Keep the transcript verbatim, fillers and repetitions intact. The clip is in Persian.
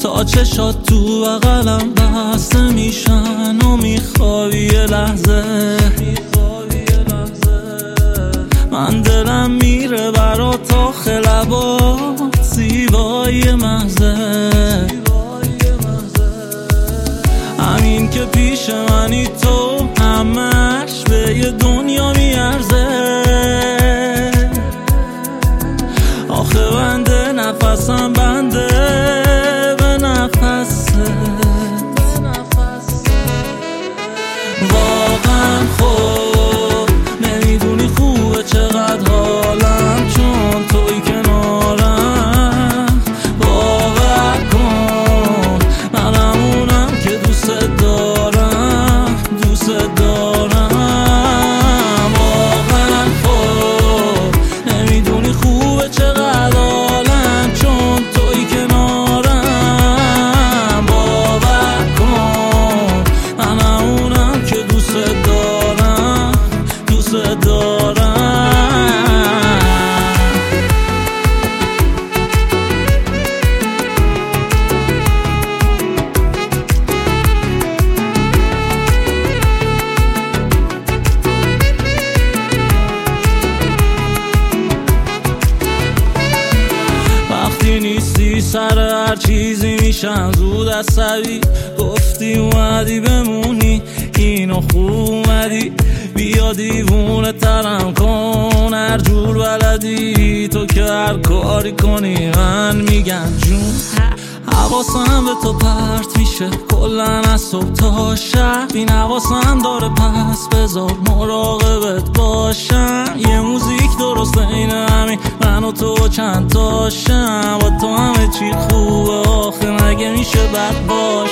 تا چشات تو بغلم بسته میشن و میخوابی یه لحظه. من دلم میره برات آخه لبات زیبای محضه. همین که پیش منی تو همش به یه دنیا میارزه. آخه بنده نفسم بنده به نفسه. واقعا خوب نمیدونی خوبه چقدر حالم چون توی کنارم. باور کن منم اونم که دوست دارم دوست دارم. واقعا خوب نمیدونی خوبه چقدر حالم چون توی کنارم. باور کن منم اونم که دوست دارم دوست دارم. وقتی نیستی سر هر چیزی میشم زود عصبی. گفتی اومدی بمونی اینو خوب اومدی. بیا دیوونه ترم کن هر جور بلدی. تو که هر کاری کنی من میگم جون. حواسم به تو پرت میشه کلن از صبح تا شب. این حواسم داره پس بذار مراقبت باشم. یه موزیک درست این همین من و تو چند تاشم. با تو همه چی خوبه آخه مگه میشه بد باشه.